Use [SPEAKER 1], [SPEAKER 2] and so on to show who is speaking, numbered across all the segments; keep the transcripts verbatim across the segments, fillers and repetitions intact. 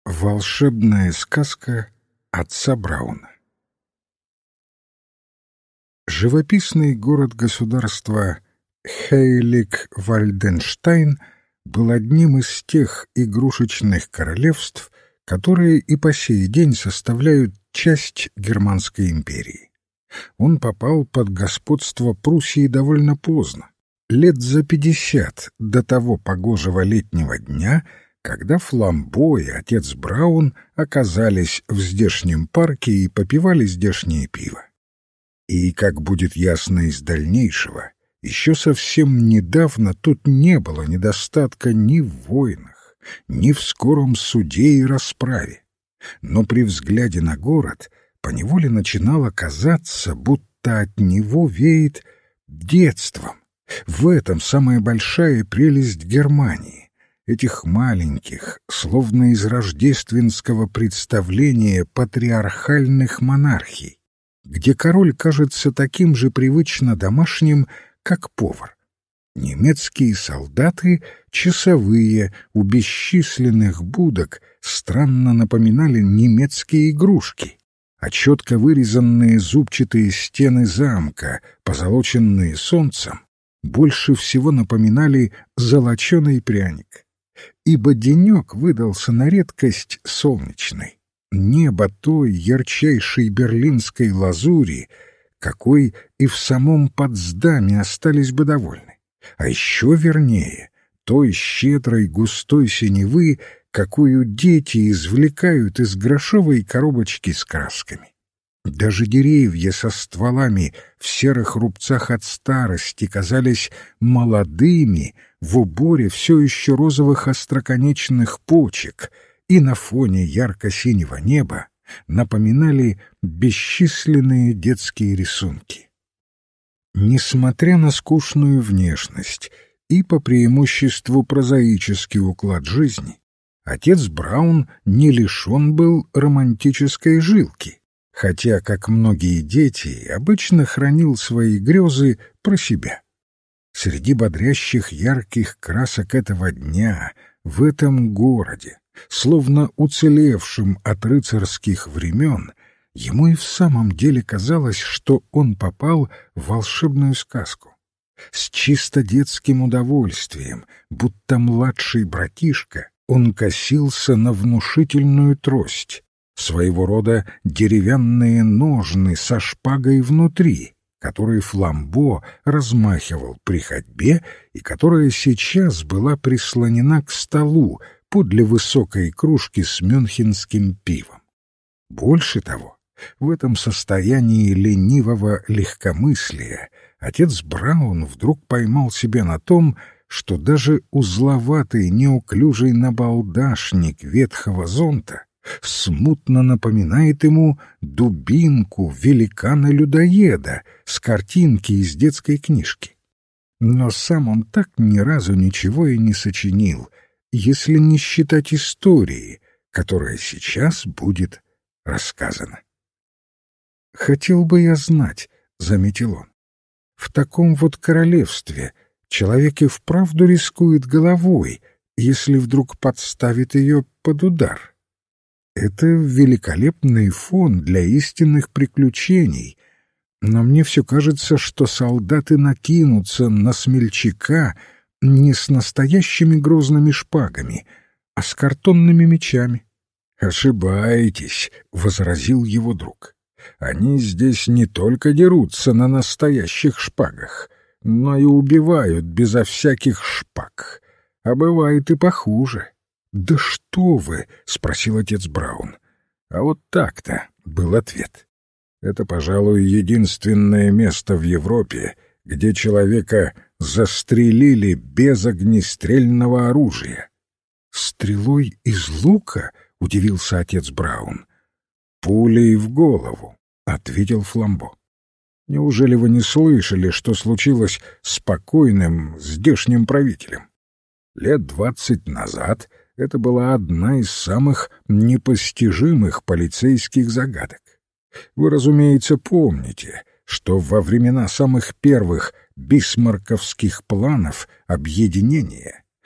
[SPEAKER 1] Волшебная сказка отца Брауна. Живописный город-государства Хейлиг-Вальденштайн был одним из тех игрушечных королевств, которые и по сей день составляют часть Германской империи. Он попал под господство Пруссии довольно поздно, лет за пятьдесят до того погожего летнего дня, когда Фламбо и отец Браун оказались в здешнем парке и попивали здешнее пиво. И, как будет ясно из дальнейшего, еще совсем недавно тут не было недостатка ни в войнах, ни в скором суде и расправе. Но при взгляде на город поневоле начинало казаться, будто от него веет детством. В этом самая большая прелесть Германии, этих маленьких, словно из рождественского представления патриархальных монархий, где король кажется таким же привычно домашним, как повар. Немецкие солдаты, часовые у бесчисленных будок, странно напоминали немецкие игрушки, а четко вырезанные зубчатые стены замка, позолоченные солнцем, больше всего напоминали золоченый пряник. Ибо денек выдался на редкость солнечный. Небо той ярчайшей берлинской лазури, какой и в самом Потсдаме остались бы довольны. А еще вернее, той щедрой густой синевы, какую дети извлекают из грошовой коробочки с красками. Даже деревья со стволами в серых рубцах от старости казались молодыми в уборе все еще розовых остроконечных почек и на фоне ярко-синего неба напоминали бесчисленные детские рисунки. Несмотря на скучную внешность и по преимуществу прозаический уклад жизни, отец Браун не лишен был романтической жилки, хотя, как многие дети, обычно хранил свои грезы про себя. Среди бодрящих ярких красок этого дня, в этом городе, словно уцелевшим от рыцарских времен, ему и в самом деле казалось, что он попал в волшебную сказку. С чисто детским удовольствием, будто младший братишка, он косился на внушительную трость, своего рода деревянные ножны со шпагой внутри, которые Фламбо размахивал при ходьбе и которая сейчас была прислонена к столу подле высокой кружки с мюнхенским пивом. Больше того, в этом состоянии ленивого легкомыслия отец Браун вдруг поймал себя на том, что даже узловатый неуклюжий набалдашник ветхого зонта смутно напоминает ему дубинку великана-людоеда с картинки из детской книжки. Но сам он так ни разу ничего и не сочинил, если не считать истории, которая сейчас будет рассказана. «Хотел бы я знать», — заметил он, — «в таком вот королевстве человек и вправду рискует головой, если вдруг подставит ее под удар. Это великолепный фон для истинных приключений, но мне все кажется, что солдаты накинутся на смельчака не с настоящими грозными шпагами, а с картонными мечами». «Ошибаетесь», — возразил его друг. «Они здесь не только дерутся на настоящих шпагах, но и убивают безо всяких шпаг, а бывает и похуже». «Да что вы!» — спросил отец Браун. «А вот так-то», — был ответ. «Это, пожалуй, единственное место в Европе, где человека застрелили без огнестрельного оружия». «Стрелой из лука?» — удивился отец Браун. «Пулей в голову», — ответил Фламбо. «Неужели вы не слышали, что случилось с покойным здешним правителем? Лет двадцать назад это была одна из самых непостижимых полицейских загадок. Вы, разумеется, помните, что во времена самых первых бисмарковских планов объединения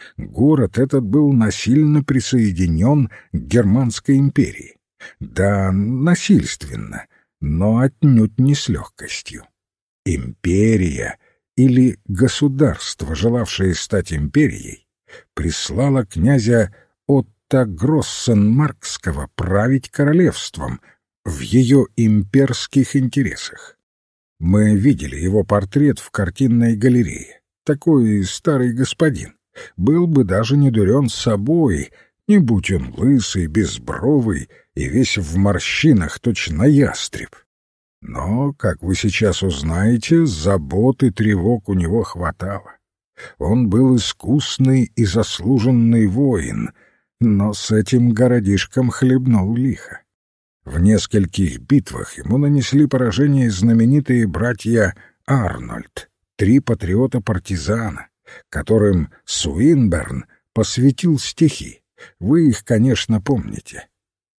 [SPEAKER 1] Город этот был насильно присоединен к Германской империи. Да, насильственно, но отнюдь не с легкостью. Империя или государство, желавшее стать империей, прислало князя Отто Гроссенмаркского править королевством в ее имперских интересах. Мы видели его портрет в картинной галерее. Такой старый господин. Был бы даже не дурен собой, не будь он лысый, безбровый и весь в морщинах, точно ястреб. Но, как вы сейчас узнаете, забот и тревог у него хватало. Он был искусный и заслуженный воин, но с этим городишком хлебнул лихо. В нескольких битвах ему нанесли поражение знаменитые братья Арнольд, три патриота-партизана, которым Суинберн посвятил стихи. Вы их, конечно, помните.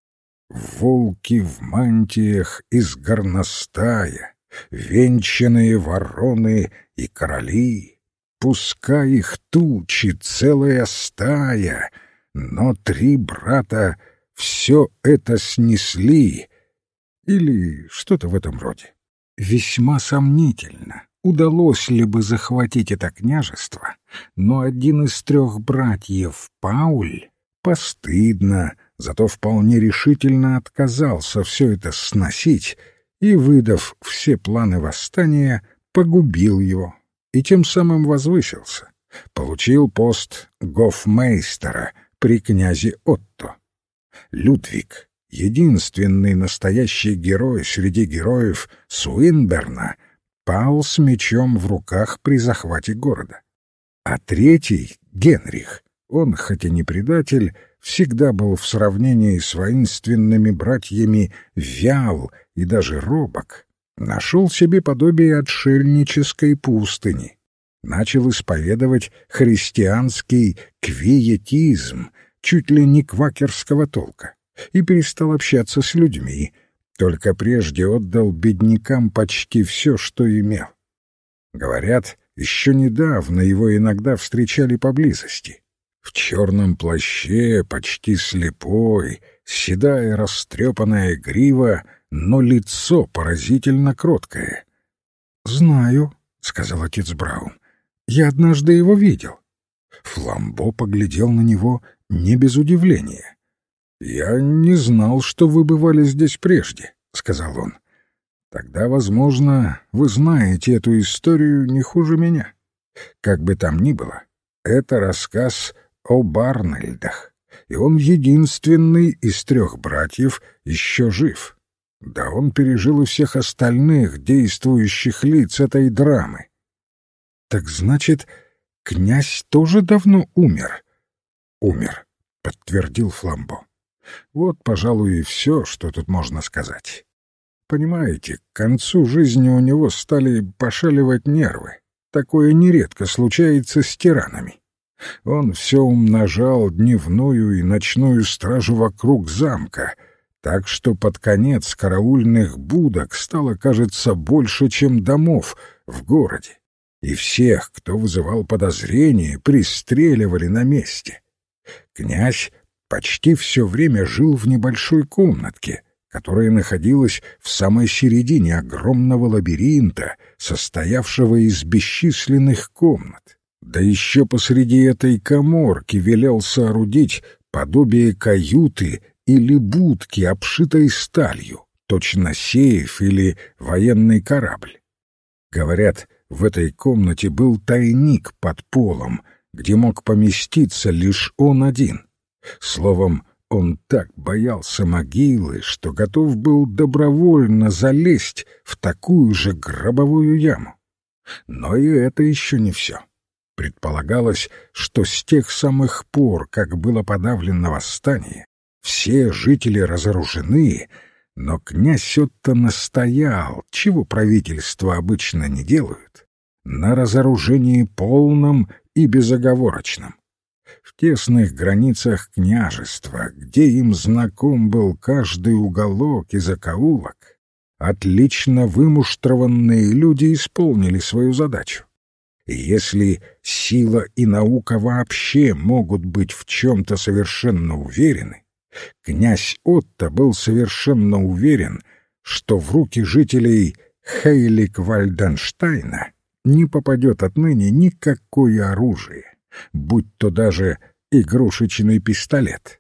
[SPEAKER 1] «Волки в мантиях из горностая, венчанные вороны и короли, пускай их тучи целая стая, но три брата все это снесли», или что-то в этом роде. Весьма сомнительно, удалось ли бы захватить это княжество, но один из трех братьев, Пауль, постыдно, зато вполне решительно отказался все это сносить и, выдав все планы восстания, погубил его и тем самым возвысился, получил пост гофмейстера при князе Отто. Людвиг, единственный настоящий герой среди героев Суинберна, пал с мечом в руках при захвате города. А третий, Генрих, он, хоть и не предатель, всегда был в сравнении с воинственными братьями вял и даже робок, нашел себе подобие отшельнической пустыни, начал исповедовать христианский квиетизм, чуть ли не квакерского толка, и перестал общаться с людьми, только прежде отдал беднякам почти все, что имел. Говорят, еще недавно его иногда встречали поблизости. В черном плаще, почти слепой, седая растрепанная грива, но лицо поразительно кроткое. «Знаю», — сказал отец Браун, — «я однажды его видел». Фламбо поглядел на него не без удивления. «Я не знал, что вы бывали здесь прежде», — сказал он. «Тогда, возможно, вы знаете эту историю не хуже меня. Как бы там ни было, это рассказ о Арнольдах, и он единственный из трех братьев еще жив. Да он пережил и всех остальных действующих лиц этой драмы». «Так значит, князь тоже давно умер?» «Умер», — подтвердил Фламбо. «Вот, пожалуй, и все, что тут можно сказать. Понимаете, к концу жизни у него стали пошаливать нервы. Такое нередко случается с тиранами. Он все умножал дневную и ночную стражу вокруг замка, так что под конец караульных будок стало, кажется, больше, чем домов в городе, и всех, кто вызывал подозрения, пристреливали на месте. Князь почти все время жил в небольшой комнатке, которая находилась в самой середине огромного лабиринта, состоявшего из бесчисленных комнат. Да еще посреди этой каморки велел соорудить подобие каюты или будки, обшитой сталью, точно сейф или военный корабль. Говорят, в этой комнате был тайник под полом, где мог поместиться лишь он один. Словом, он так боялся могилы, что готов был добровольно залезть в такую же гробовую яму. Но и это еще не все. Предполагалось, что с тех самых пор, как было подавлено восстание, все жители разоружены, но князь Отто настоял, чего правительства обычно не делают, на разоружении полном и безоговорочном. В тесных границах княжества, где им знаком был каждый уголок и закоулок, отлично вымуштрованные люди исполнили свою задачу. И если сила и наука вообще могут быть в чем-то совершенно уверены, князь Отто был совершенно уверен, что в руки жителей Хейлик-Вальденштейна не попадет отныне никакое оружие, будь то даже игрушечный пистолет.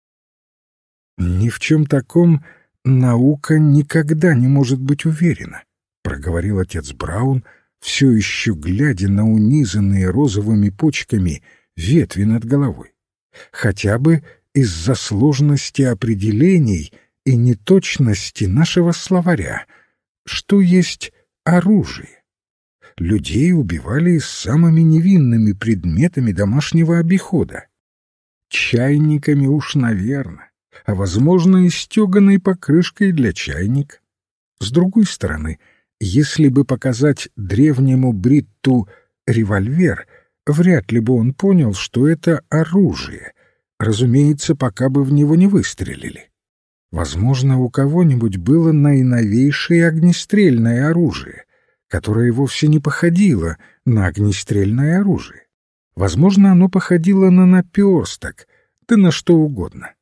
[SPEAKER 1] «Ни в чем таком наука никогда не может быть уверена», — проговорил отец Браун, все еще глядя на унизанные розовыми почками ветви над головой. «Хотя бы из-за сложности определений и неточности нашего словаря. Что есть оружие? Людей убивали с самыми невинными предметами домашнего обихода. Чайниками уж, наверное, а, возможно, и стеганой покрышкой для чайника. С другой стороны, если бы показать древнему бритту револьвер, вряд ли бы он понял, что это оружие, разумеется, пока бы в него не выстрелили. Возможно, у кого-нибудь было наиновейшее огнестрельное оружие, которое вовсе не походило на огнестрельное оружие. Возможно, оно походило на наперсток, да на что угодно.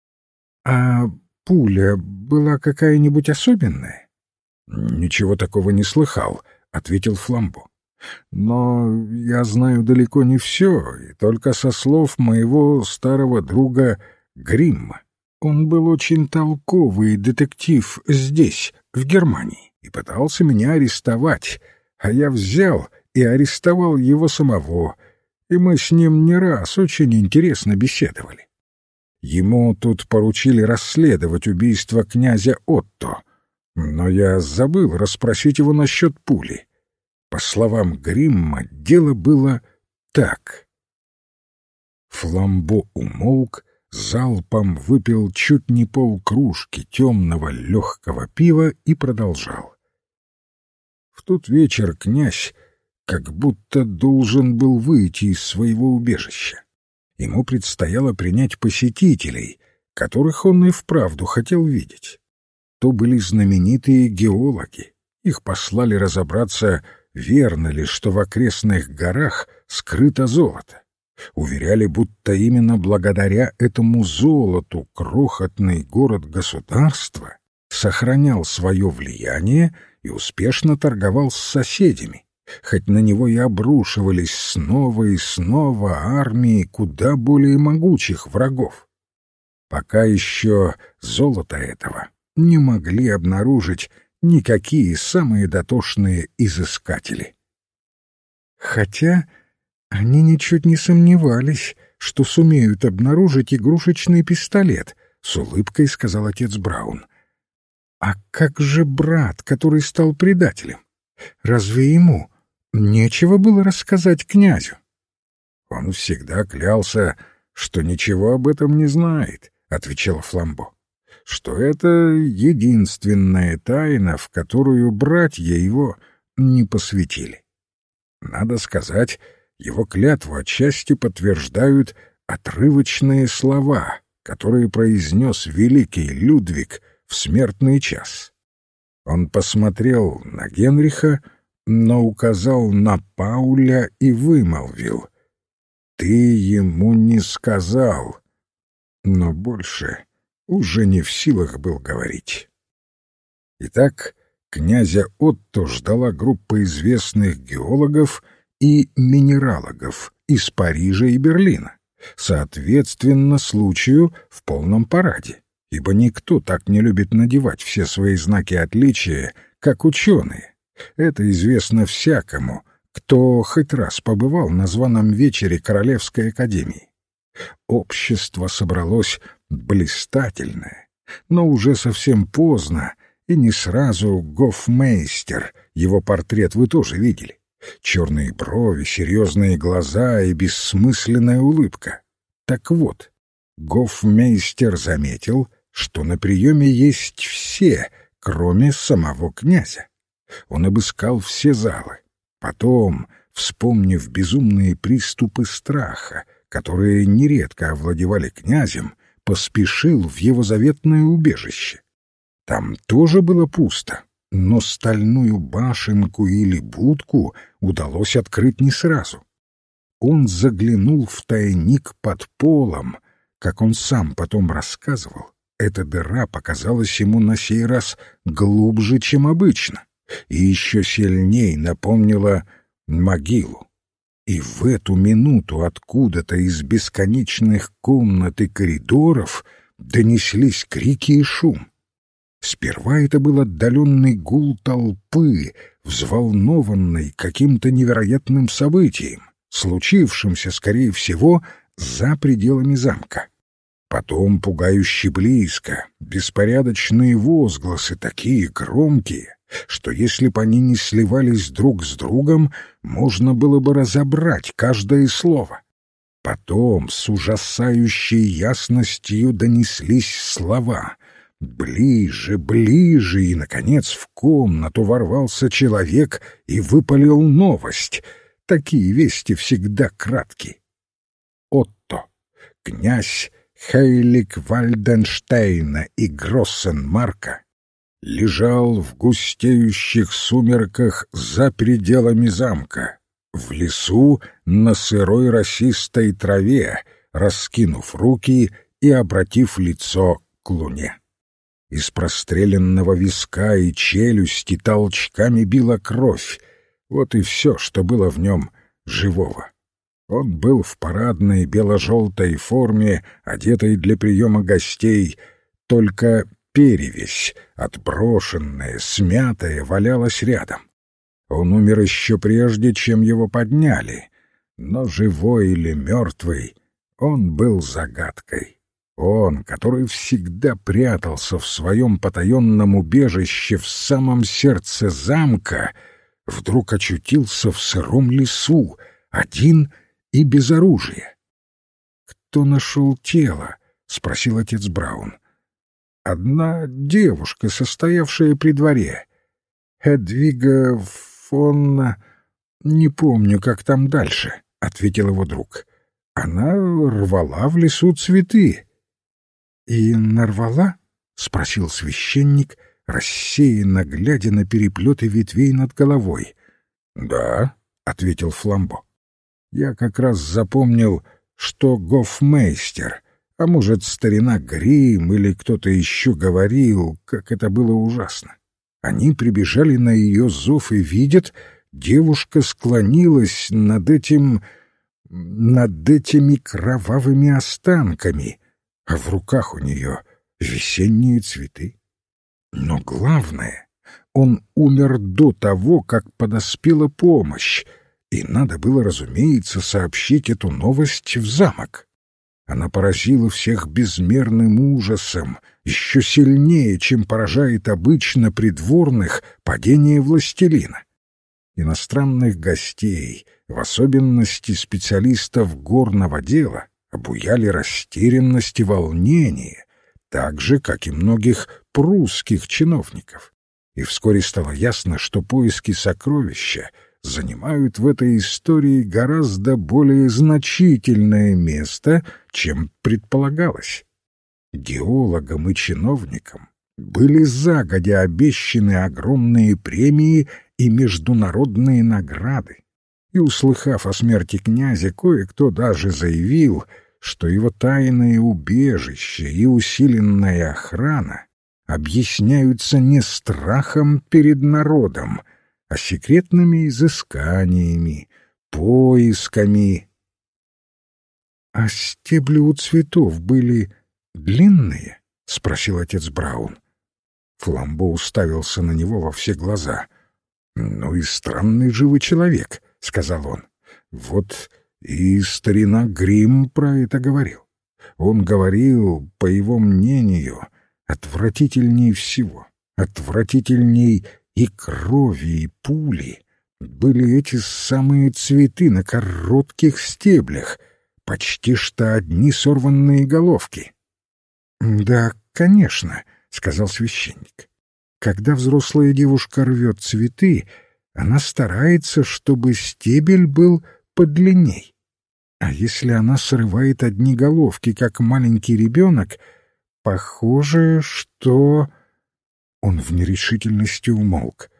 [SPEAKER 1] А пуля была какая-нибудь особенная? «Ничего такого не слыхал», — ответил Фламбо. «Но я знаю далеко не все, и только со слов моего старого друга Гримма. Он был очень толковый детектив здесь, в Германии, и пытался меня арестовать, а я взял и арестовал его самого, и мы с ним не раз очень интересно беседовали. Ему тут поручили расследовать убийство князя Отто, но я забыл расспросить его насчет пули. По словам Гримма, дело было так». Фламбо умолк, залпом выпил чуть не полкружки темного легкого пива и продолжал. В тот вечер князь как будто должен был выйти из своего убежища. Ему предстояло принять посетителей, которых он и вправду хотел видеть. То были знаменитые геологи. Их послали разобраться, верно ли, что в окрестных горах скрыто золото. Уверяли, будто именно благодаря этому золоту крохотный город-государство сохранял свое влияние и успешно торговал с соседями, хоть на него и обрушивались снова и снова армии куда более могучих врагов. Пока еще золота этого не могли обнаружить никакие самые дотошные изыскатели. Хотя они ничуть не сомневались, что сумеют обнаружить игрушечный пистолет, — с улыбкой сказал отец Браун. А как же брат, который стал предателем? Разве ему нечего было рассказать князю? Он всегда клялся, что ничего об этом не знает, — отвечал Фламбо, — что это единственная тайна, в которую братья его не посвятили. Надо сказать, его клятву отчасти подтверждают отрывочные слова, которые произнес великий Людвиг в смертный час. Он посмотрел на Генриха, но указал на Пауля и вымолвил: «Ты ему не сказал», но больше уже не в силах был говорить. Итак, князя Отто ждала группа известных геологов и минералогов из Парижа и Берлина, соответственно случаю в полном параде, ибо никто так не любит надевать все свои знаки отличия, как ученые. Это известно всякому, кто хоть раз побывал на званом вечере Королевской академии. Общество собралось блистательное, но уже совсем поздно, и не сразу гофмейстер, его портрет вы тоже видели. Черные брови, серьезные глаза и бессмысленная улыбка. Так вот, гофмейстер заметил, что на приеме есть все, кроме самого князя. Он обыскал все залы. Потом, вспомнив безумные приступы страха, которые нередко овладевали князем, поспешил в его заветное убежище. Там тоже было пусто, но стальную башенку или будку удалось открыть не сразу. Он заглянул в тайник под полом. Как он сам потом рассказывал, эта дыра показалась ему на сей раз глубже, чем обычно, и еще сильней напомнила могилу. И в эту минуту откуда-то из бесконечных комнат и коридоров донеслись крики и шум. Сперва это был отдаленный гул толпы, взволнованной каким-то невероятным событием, случившимся, скорее всего, за пределами замка. Потом пугающе близко, беспорядочные возгласы, такие громкие, что если бы они не сливались друг с другом, можно было бы разобрать каждое слово. Потом с ужасающей ясностью донеслись слова. Ближе, ближе, и, наконец, в комнату ворвался человек и выпалил новость. Такие вести всегда кратки. Отто, князь Хейлик-Вальденштейна и Гроссенмарка, лежал в густеющих сумерках за пределами замка, в лесу на сырой росистой траве, раскинув руки и обратив лицо к луне. Из простреленного виска и челюсти толчками била кровь. Вот и все, что было в нем живого. Он был в парадной бело-желтой форме, одетой для приема гостей, только перевязь, отброшенная, смятая, валялась рядом. Он умер еще прежде, чем его подняли, но живой или мертвый, он был загадкой. Он, который всегда прятался в своем потаенном убежище в самом сердце замка, вдруг очутился в сыром лесу, один и без оружия. «Кто нашел тело?» — спросил отец Браун. «Одна девушка, состоявшая при дворе. Эдвига фон... Не помню, как там дальше», — ответил его друг. «Она рвала в лесу цветы». «И нарвала?» — спросил священник, рассеянно глядя на переплеты ветвей над головой. «Да», — ответил Фламбо. «Я как раз запомнил, что гофмейстер, а может, старина Грим или кто-то еще говорил, как это было ужасно. Они прибежали на ее зов и видят, девушка склонилась над этим... над этими кровавыми останками, а в руках у нее весенние цветы. Но главное, он умер до того, как подоспела помощь, и надо было, разумеется, сообщить эту новость в замок. Она поразила всех безмерным ужасом, еще сильнее, чем поражает обычно придворных падение властелина. Иностранных гостей, в особенности специалистов горного дела, обуяли растерянность и волнение, так же, как и многих прусских чиновников. И вскоре стало ясно, что поиски сокровища занимают в этой истории гораздо более значительное место, чем предполагалось. Геологам и чиновникам были загодя обещаны огромные премии и международные награды, и, услыхав о смерти князя, кое-кто даже заявил, что его тайное убежище и усиленная охрана объясняются не страхом перед народом, а секретными изысканиями, поисками. — А стебли у цветов были длинные? — спросил отец Браун. Фламбо уставился на него во все глаза. — Ну и странный же вы человек, — сказал он. — Вот и старина Грим про это говорил. Он говорил, по его мнению, отвратительней всего, отвратительней и крови, и пули были эти самые цветы на коротких стеблях, почти что одни сорванные головки. — Да, конечно, — сказал священник. Когда взрослая девушка рвет цветы, она старается, чтобы стебель был подлинней. А если она срывает одни головки, как маленький ребенок, похоже, что... Он в нерешительности умолк.